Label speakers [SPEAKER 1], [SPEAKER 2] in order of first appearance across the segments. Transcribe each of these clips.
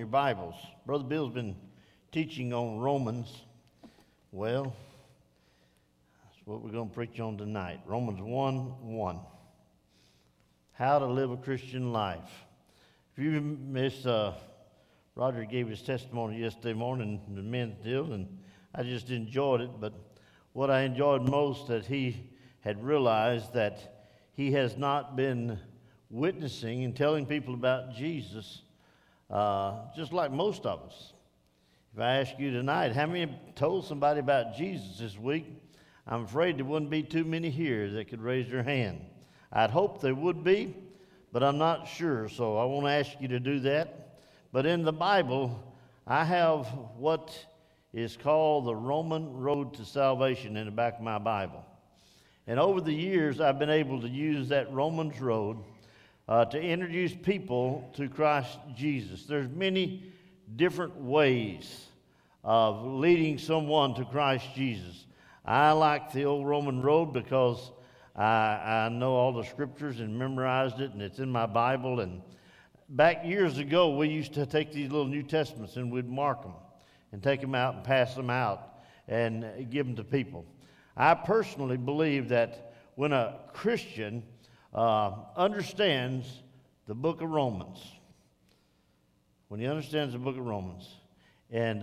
[SPEAKER 1] Bibles. Brother Bill's been teaching on Romans. Well, that's what we're going to preach on tonight. Romans 1:1. How to live a Christian life. If you missed, Roger gave his testimony yesterday morning in the men's deal, and I just enjoyed it. But what I enjoyed most, that he had realized that he has not been witnessing and telling people about Jesus, just like most of us. If I ask you tonight, how many have told somebody about Jesus this week? I'm afraid there wouldn't be too many here that could raise their hand. I'd hope there would be, but I'm not sure, so I won't ask you to do that. But in the Bible, I have what is called the Roman Road to Salvation in the back of my Bible. And over the years, I've been able to use that Romans Road to introduce people to Christ Jesus. There's many different ways of leading someone to Christ Jesus. I like the old Roman Road because I know all the scriptures and memorized it, and it's in my Bible. And back years ago, we used to take these little New Testaments and we'd mark them and take them out and pass them out and give them to people. I personally believe that when a Christian understands the book of Romans, when he understands the book of Romans and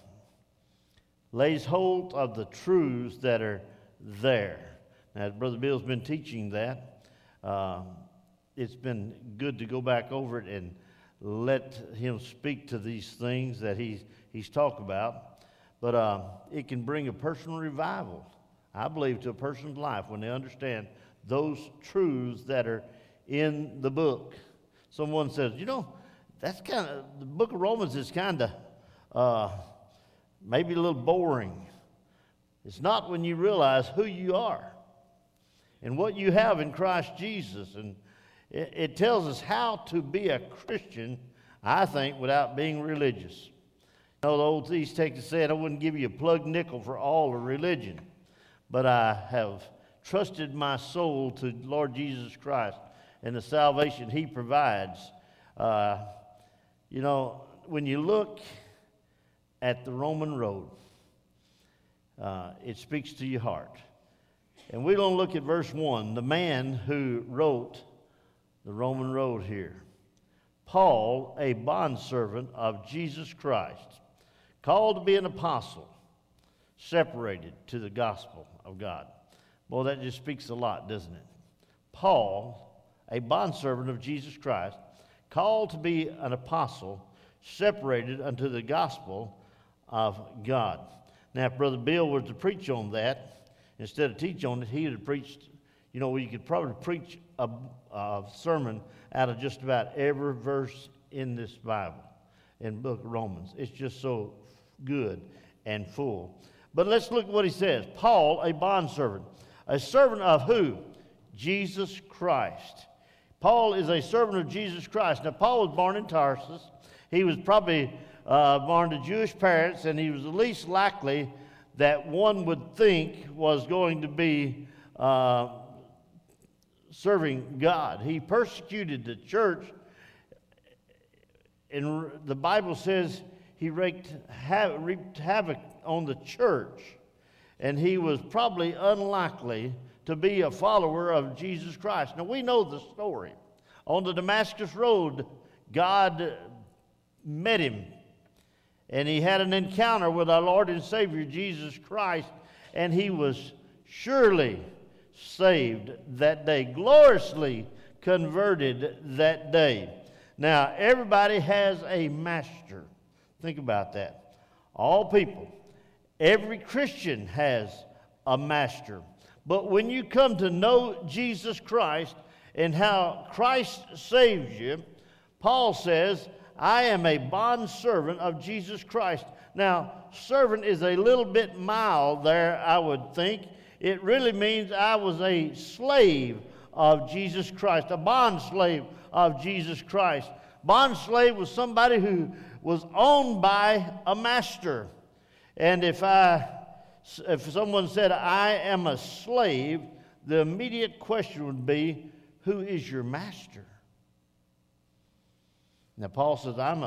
[SPEAKER 1] lays hold of the truths that are there. Now, Brother Bill's been teaching that. It's been good to go back over it and let him speak to these things that he's talked about. But it can bring a personal revival, I believe, to a person's life when they understand those truths that are in the book. Someone says, that's kind of, the book of Romans is kind of maybe a little boring. It's not when you realize who you are and what you have in Christ Jesus. And it tells us how to be a Christian, I think, without being religious. The old East Texas said, I wouldn't give you a plug nickel for all of religion, but I have trusted my soul to Lord Jesus Christ and the salvation he provides. When you look at the Roman road, it speaks to your heart. And we're going to look at verse 1, the man who wrote the Roman road here. Paul, a bondservant of Jesus Christ, called to be an apostle, separated to the gospel of God. Boy, that just speaks a lot, doesn't it? Paul, a bondservant of Jesus Christ, called to be an apostle, separated unto the gospel of God. Now, if Brother Bill were to preach on that, instead of teach on it, he would have preached, you could probably preach a sermon out of just about every verse in this Bible, in the book of Romans. It's just so good and full. But let's look at what he says. Paul, a bondservant. A servant of who? Jesus Christ. Paul is a servant of Jesus Christ. Now, Paul was born in Tarsus. He was probably born to Jewish parents, and he was the least likely that one would think was going to be serving God. He persecuted the church, and the Bible says he reaped havoc on the church, and he was probably unlikely to be a follower of Jesus Christ. Now, we know the story. On the Damascus Road, God met him, and he had an encounter with our Lord and Savior, Jesus Christ, and he was surely saved that day, gloriously converted that day. Now, everybody has a master. Think about that. All people, every Christian has a master. But when you come to know Jesus Christ and how Christ saves you, Paul says, I am a bondservant of Jesus Christ. Now, servant is a little bit mild there, I would think. It really means I was a slave of Jesus Christ, a bond slave of Jesus Christ. Bond slave was somebody who was owned by a master. And if someone said, I am a slave, the immediate question would be, who is your master? Now, Paul says, I'm a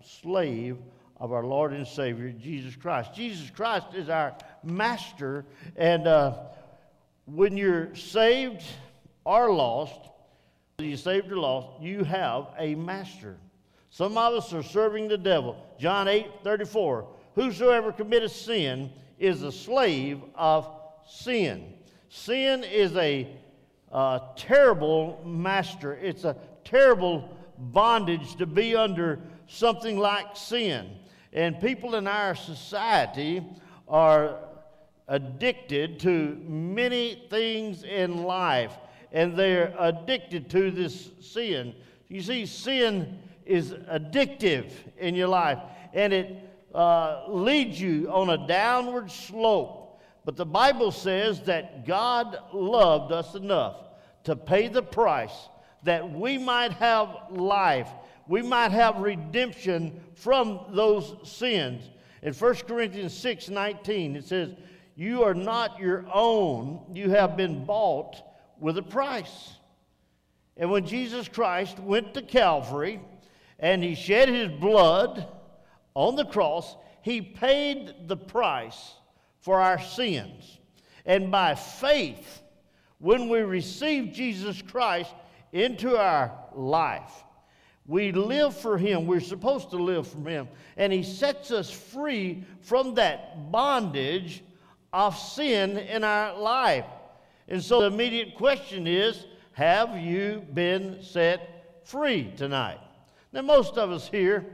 [SPEAKER 1] slave of our Lord and Savior, Jesus Christ. Jesus Christ is our master, and when you're saved or lost, whether you're saved or lost, you have a master. Some of us are serving the devil. John 8:34, whosoever committeth sin is a slave of sin. Sin is a terrible master. It's a terrible bondage to be under something like sin. And people in our society are addicted to many things in life, and they're addicted to this sin. You see, sin is addictive in your life, and it leads you on a downward slope. But the Bible says that God loved us enough to pay the price that we might have life, we might have redemption from those sins. In 1 Corinthians 6:19, it says, you are not your own, you have been bought with a price. And when Jesus Christ went to Calvary and he shed his blood on the cross, he paid the price for our sins. And by faith, when we receive Jesus Christ into our life, we live for him. We're supposed to live for him. And he sets us free from that bondage of sin in our life. And so the immediate question is, have you been set free tonight? Now, most of us here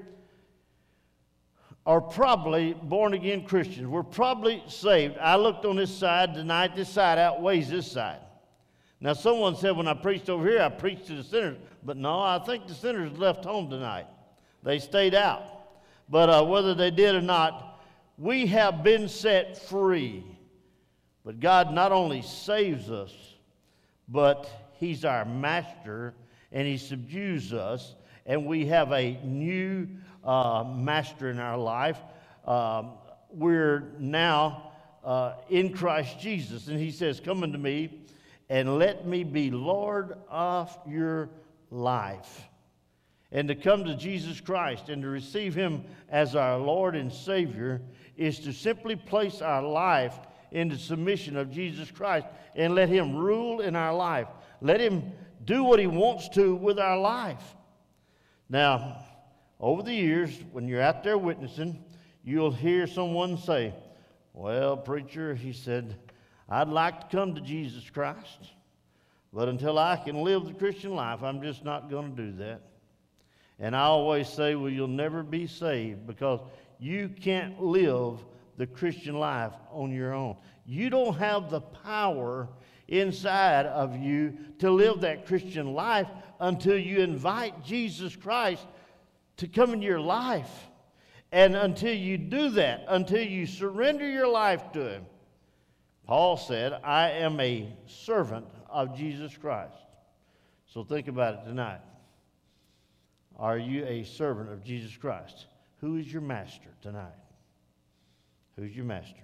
[SPEAKER 1] are probably born-again Christians. We're probably saved. I looked on this side tonight. This side outweighs this side. Now, someone said when I preached over here, I preached to the sinners. But no, I think the sinners left home tonight. They stayed out. But whether they did or not, we have been set free. But God not only saves us, but he's our master, and he subdues us, and we have a new master in our life. We're now in Christ Jesus, and he says, come unto me, and let me be Lord of your life. And to come to Jesus Christ and to receive him as our Lord and Savior is to simply place our life into submission of Jesus Christ and let him rule in our life. Let him do what he wants to with our life. Now, over the years, when you're out there witnessing, you'll hear someone say, well, preacher, he said, I'd like to come to Jesus Christ, but until I can live the Christian life, I'm just not going to do that. And I always say, well, you'll never be saved because you can't live the Christian life on your own. You don't have the power inside of you to live that Christian life until you invite Jesus Christ to come into your life. And until you do that, until you surrender your life to him, Paul said, I am a servant of Jesus Christ. So think about it tonight. Are you a servant of Jesus Christ? Who is your master tonight? Who's your master?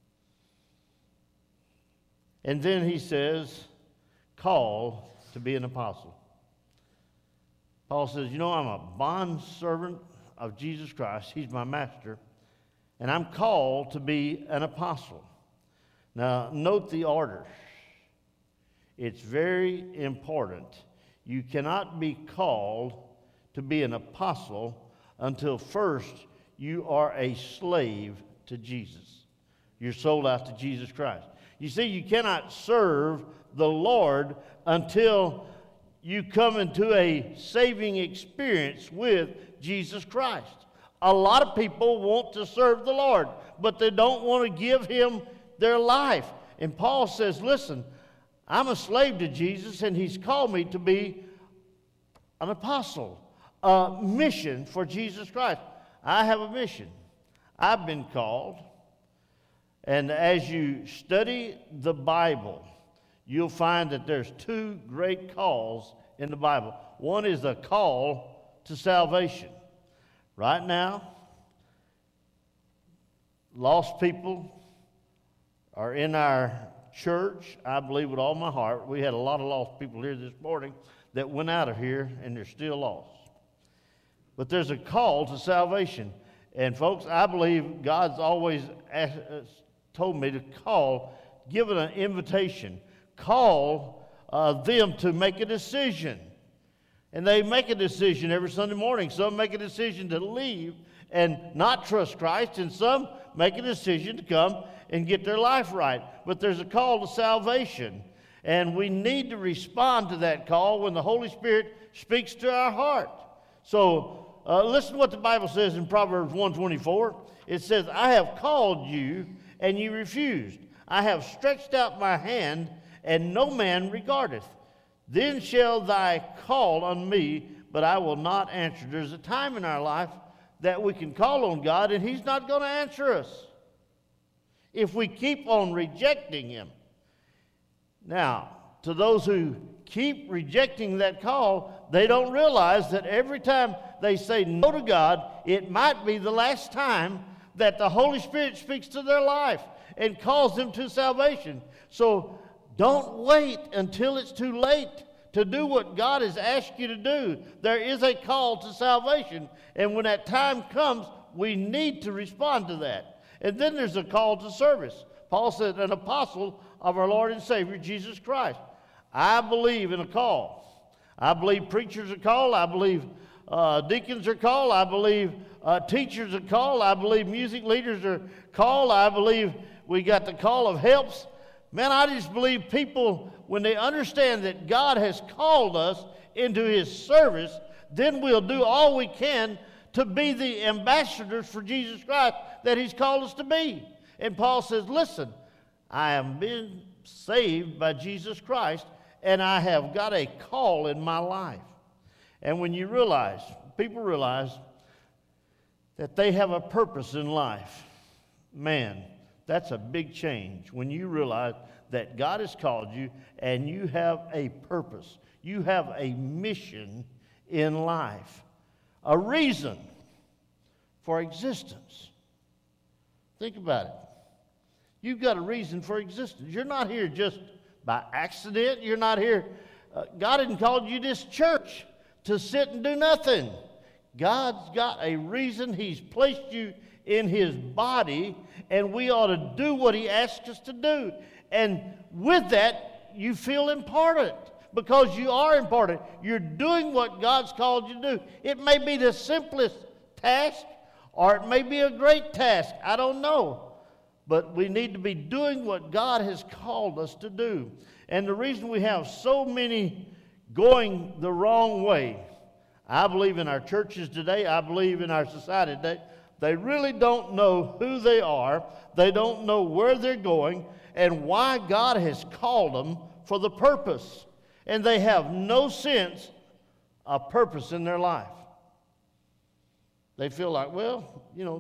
[SPEAKER 1] And then he says, call to be an apostle. Paul says, you know, I'm a bondservant of Jesus Christ. He's my master. And I'm called to be an apostle. Now, note the order. It's very important. You cannot be called to be an apostle until first you are a slave to Jesus. You're sold out to Jesus Christ. You see, you cannot serve the Lord until you come into a saving experience with Jesus Christ. A lot of people want to serve the Lord, but they don't want to give him their life. And Paul says, listen, I'm a slave to Jesus, and he's called me to be an apostle, a mission for Jesus Christ. I have a mission. I've been called. And as you study the Bible, you'll find that there's two great calls in the Bible. One is a call to salvation. Right now, lost people are in our church. I believe with all my heart. We had a lot of lost people here this morning that went out of here and they're still lost. but there's a call to salvation. And folks, I believe God's always told me to call, give it an invitation, call them to make a decision. And they make a decision every Sunday morning. Some make a decision to leave and not trust Christ, and some make a decision to come and get their life right. But there's a call to salvation, and we need to respond to that call when the Holy Spirit speaks to our heart. So listen to what the Bible says in Proverbs 1:24. It says, I have called you, and you refused. I have stretched out my hand, and no man regardeth. Then shall thy call on me, but I will not answer. There's a time in our life that we can call on God, and He's not going to answer us if we keep on rejecting Him. Now, to those who keep rejecting that call, they don't realize that every time they say no to God, it might be the last time that the Holy Spirit speaks to their life and calls them to salvation. So don't wait until it's too late to do what God has asked you to do. There is a call to salvation, and when that time comes, we need to respond to that. And then there's a call to service. Paul said, an apostle of our Lord and Savior, Jesus Christ. I believe in a call. I believe preachers are called. I believe deacons are called. I believe teachers are called. I believe music leaders are called. I believe we got the call of helps. Man, I just believe people, when they understand that God has called us into His service, then we'll do all we can to be the ambassadors for Jesus Christ that He's called us to be. And Paul says, listen, I am being saved by Jesus Christ, and I have got a call in my life. And when you realize, people realize that they have a purpose in life, man, that's a big change when you realize that God has called you and you have a purpose. You have a mission in life, a reason for existence. Think about it. You've got a reason for existence. You're not here just by accident. You're not here. God didn't call you to this church to sit and do nothing. God's got a reason. He's placed you in His body, and we ought to do what He asks us to do. And with that, you feel important because you are important. You're doing what God's called you to do. It may be the simplest task, or it may be a great task. I don't know. But we need to be doing what God has called us to do. And the reason we have so many going the wrong way, I believe in our churches today, I believe in our society today, they really don't know who they are. They don't know where they're going and why God has called them for the purpose. And they have no sense of purpose in their life. They feel like, well,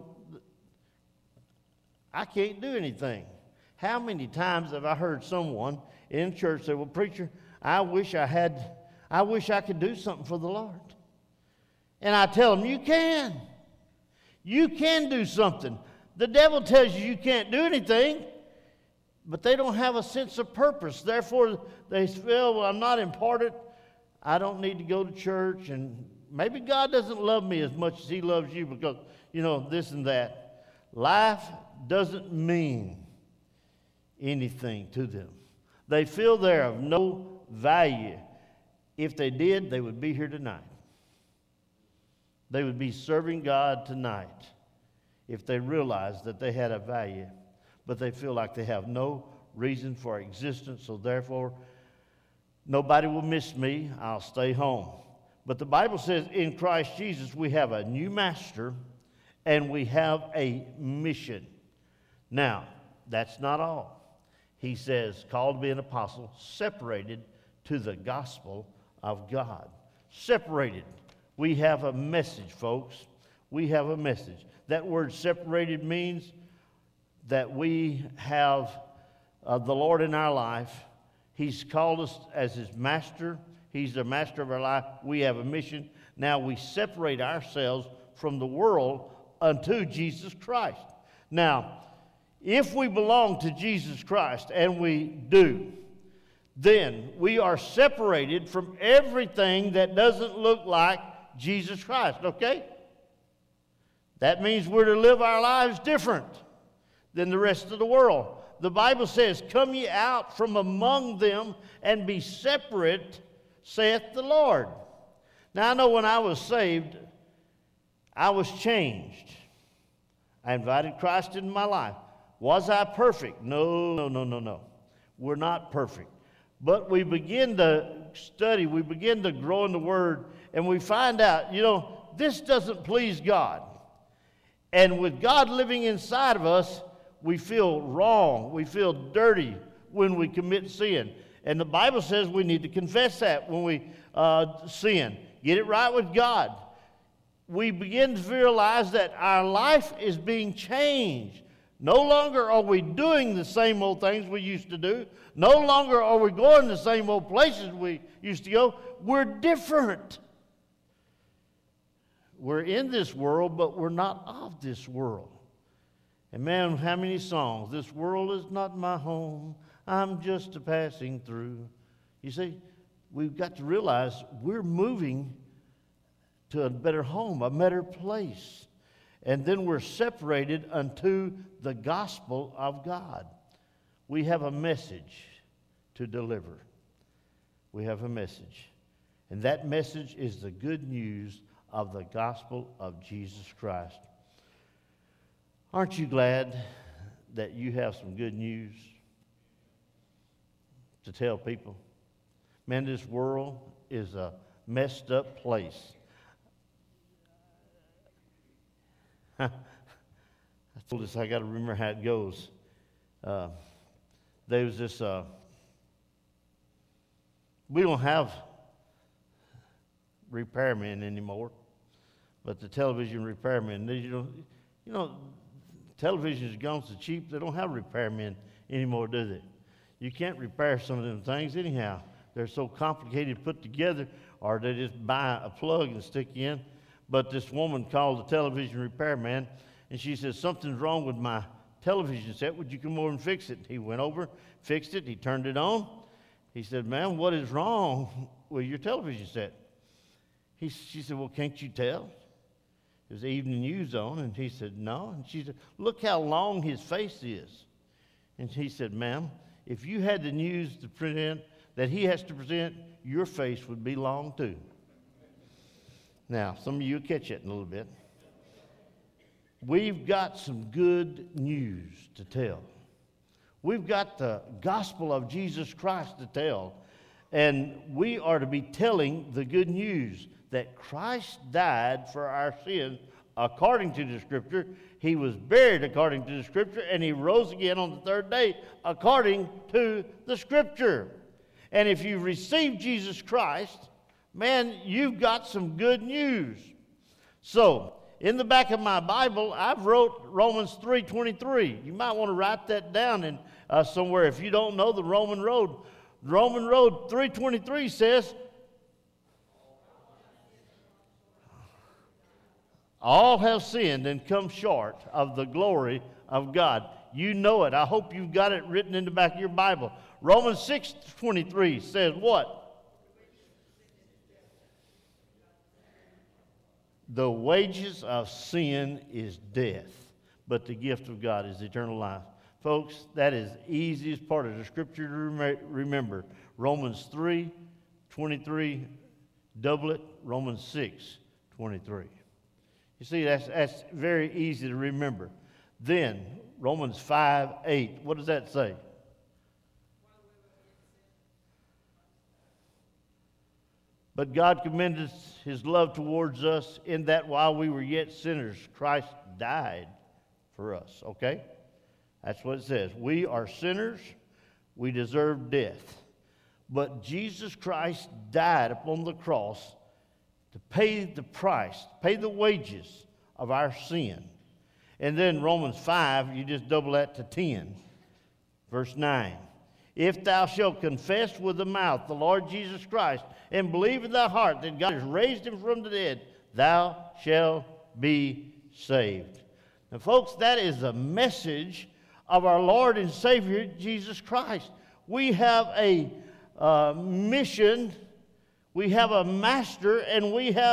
[SPEAKER 1] I can't do anything. How many times have I heard someone in church say, well, preacher, I wish I could do something for the Lord. And I tell them, you can. You can do something. The devil tells you can't do anything, but they don't have a sense of purpose. Therefore, they feel, well, I'm not important. I don't need to go to church. And maybe God doesn't love me as much as He loves you because, this and that. Life doesn't mean anything to them. They feel they're of no value. If they did, they would be here tonight. They would be serving God tonight if they realized that they had a value. But they feel like they have no reason for existence, so therefore, nobody will miss me. I'll stay home. But the Bible says in Christ Jesus we have a new master and we have a mission. Now, that's not all. He says, called to be an apostle, separated to the gospel of God. Separated. We have a message, folks. We have a message. That word separated means that we have the Lord in our life. He's called us as His master. He's the master of our life. We have a mission. Now we separate ourselves from the world unto Jesus Christ. Now, if we belong to Jesus Christ, and we do, then we are separated from everything that doesn't look like Jesus Christ, okay? That means we're to live our lives different than the rest of the world. The Bible says, "Come ye out from among them and be separate, saith the Lord." Now, I know when I was saved, I was changed. I invited Christ into my life. Was I perfect? No. We're not perfect. But we begin to study, we begin to grow in the Word, and we find out, this doesn't please God. And with God living inside of us, we feel wrong, we feel dirty when we commit sin. And the Bible says we need to confess that when we sin. Get it right with God. We begin to realize that our life is being changed. No longer are we doing the same old things we used to do. No longer are we going the same old places we used to go. We're different. We're in this world, but we're not of this world. And man, how many songs? This world is not my home. I'm just a passing through. You see, we've got to realize we're moving to a better home, a better place. And then we're separated unto the gospel of God. We have a message to deliver. We have a message. And that message is the good news of the gospel of Jesus Christ. Aren't you glad that you have some good news to tell people? Man, this world is a messed up place. I told us I got to remember how it goes. There was this. We don't have repairmen anymore, but the television repairmen. Television's gone so cheap they don't have repairmen anymore, do they? You can't repair some of them things anyhow. They're so complicated to put together, or they just buy a plug and stick in. But this woman called the television repairman, and she said, "Something's wrong with my television set. Would you come over and fix it?" He went over, fixed it, he turned it on. He said, "Ma'am, what is wrong with your television set?" She said, "Well, can't you tell? It was evening news on." And he said, "No." And she said, "Look how long his face is." And he said, "Ma'am, if you had the news to present that he has to present, your face would be long too." Now, some of you will catch it in a little bit. We've got some good news to tell. We've got the gospel of Jesus Christ to tell. And we are to be telling the good news that Christ died for our sins according to the Scripture. He was buried according to the Scripture, and he rose again on the third day according to the Scripture. And if you receive Jesus Christ, man, you've got some good news. So, in the back of my Bible, I've wrote Romans 3:23. You might want to write that down in somewhere if you don't know the Roman road. Roman road 3:23 says, "All have sinned and come short of the glory of God." You know it. I hope you've got it written in the back of your Bible. Romans 6:23 says what? The wages of sin is death, but the gift of God is eternal life. Folks, that is the easiest part of the Scripture to remember. Romans 3:23, double it, Romans 6:23. You see, that's very easy to remember. Then, Romans 5:8, what does that say? But God commended his love towards us in that while we were yet sinners, Christ died for us. Okay? That's what it says. We are sinners. We deserve death. But Jesus Christ died upon the cross to pay the price, pay the wages of our sin. And then Romans 5, you just double that to 10. Verse 9. If thou shalt confess with the mouth the Lord Jesus Christ and believe in thy heart that God has raised him from the dead, thou shalt be saved. Now, folks, that is the message of our Lord and Savior, Jesus Christ. We have a mission, we have a master, and we have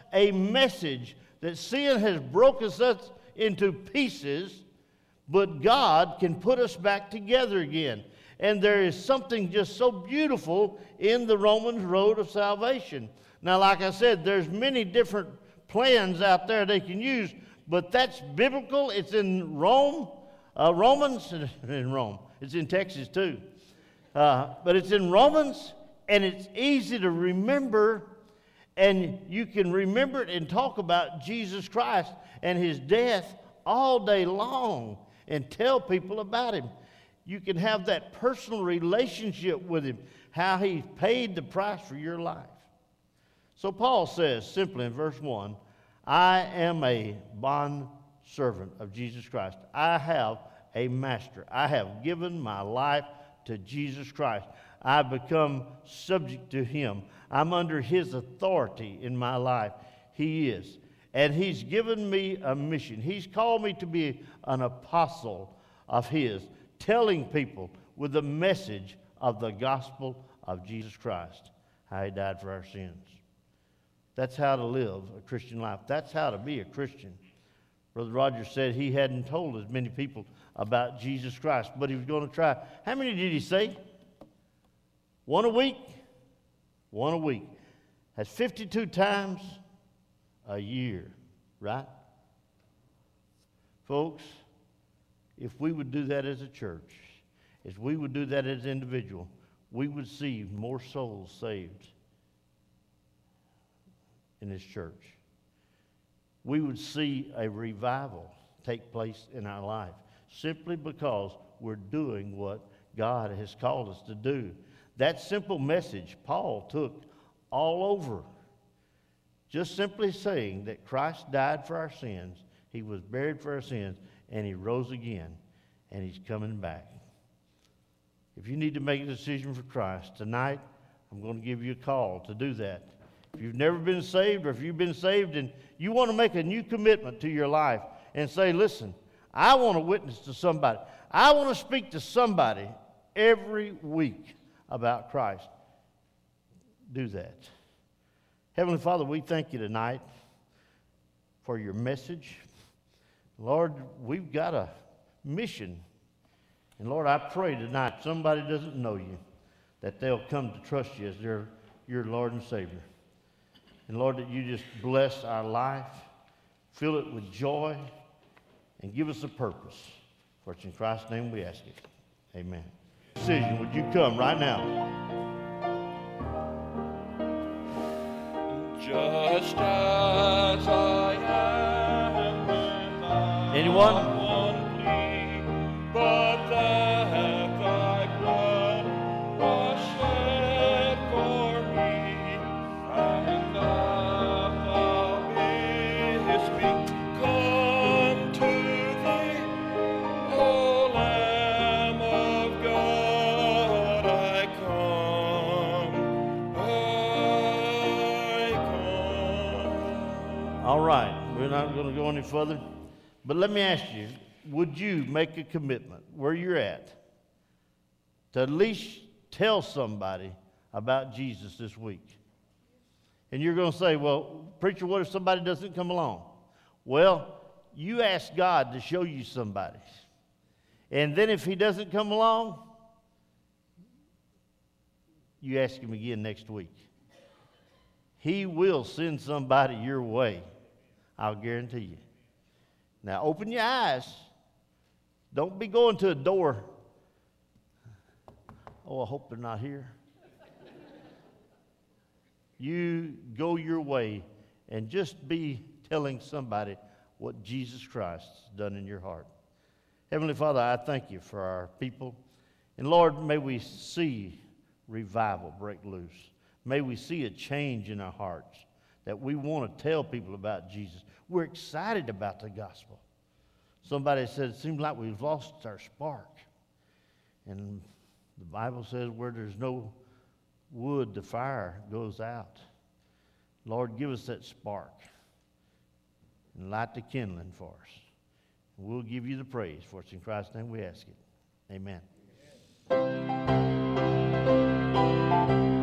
[SPEAKER 1] a message that sin has broken us into pieces, but God can put us back together again. And there is something just so beautiful in the Romans road of salvation. Now, like I said, there's many different plans out there they can use, but that's biblical. It's in Rome, Romans, in Rome. It's in Texas too. But it's in Romans, and it's easy to remember, and you can remember it and talk about Jesus Christ and his death all day long and tell people about him. You can have that personal relationship with him, how he paid the price for your life. So Paul says simply in verse 1, I am a bondservant of Jesus Christ. I have a master. I have given my life to Jesus Christ. I've become subject to him. I'm under his authority in my life. He is. And he's given me a mission. He's called me to be an apostle of his, telling people with the message of the gospel of Jesus Christ, how he died for our sins. That's how to live a Christian life. That's how to be a Christian. Brother Rogers said he hadn't told as many people about Jesus Christ, but he was going to try. How many did he say? One a week? One a week. That's 52 times a year, right? Folks, if we would do that as a church, if we would do that as an individual, we would see more souls saved in this church. We would see a revival take place in our life simply because we're doing what God has called us to do. That simple message Paul took all over. Just simply saying that Christ died for our sins, he was buried for our sins, and he rose again, and he's coming back. If you need to make a decision for Christ, tonight I'm going to give you a call to do that. If you've never been saved, or if you've been saved and you want to make a new commitment to your life and say, listen, I want to witness to somebody. I want to speak to somebody every week about Christ. Do that. Heavenly Father, we thank you tonight for your message. Lord, we've got a mission. And Lord, I pray tonight somebody doesn't know you, that they'll come to trust you as your Lord and Savior. And Lord, that you just bless our life, fill it with joy, and give us a purpose. For it's in Christ's name we ask it. Amen. Decision, would you come right now?
[SPEAKER 2] Just as I am,
[SPEAKER 1] Anyone?
[SPEAKER 2] but that thy blood was shed for me, and that thou bidst me come to thee, O Lamb of God, I come.
[SPEAKER 1] All right, we're not going to go any further. But let me ask you, would you make a commitment where you're at to at least tell somebody about Jesus this week? And you're going to say, well, preacher, what if somebody doesn't come along? Well, you ask God to show you somebody. And then if he doesn't come along, you ask him again next week. He will send somebody your way. I'll guarantee you. Now, open your eyes. Don't be going to a door. Oh, I hope they're not here. You go your way and just be telling somebody what Jesus Christ has done in your heart. Heavenly Father, I thank you for our people. And Lord, may we see revival break loose. May we see a change in our hearts, that we want to tell people about Jesus. We're excited about the gospel. Somebody said, it seems like we've lost our spark. And the Bible says where there's no wood, the fire goes out. Lord, give us that spark and light the kindling for us. We'll give you the praise, for it's in Christ's name we ask it. Amen.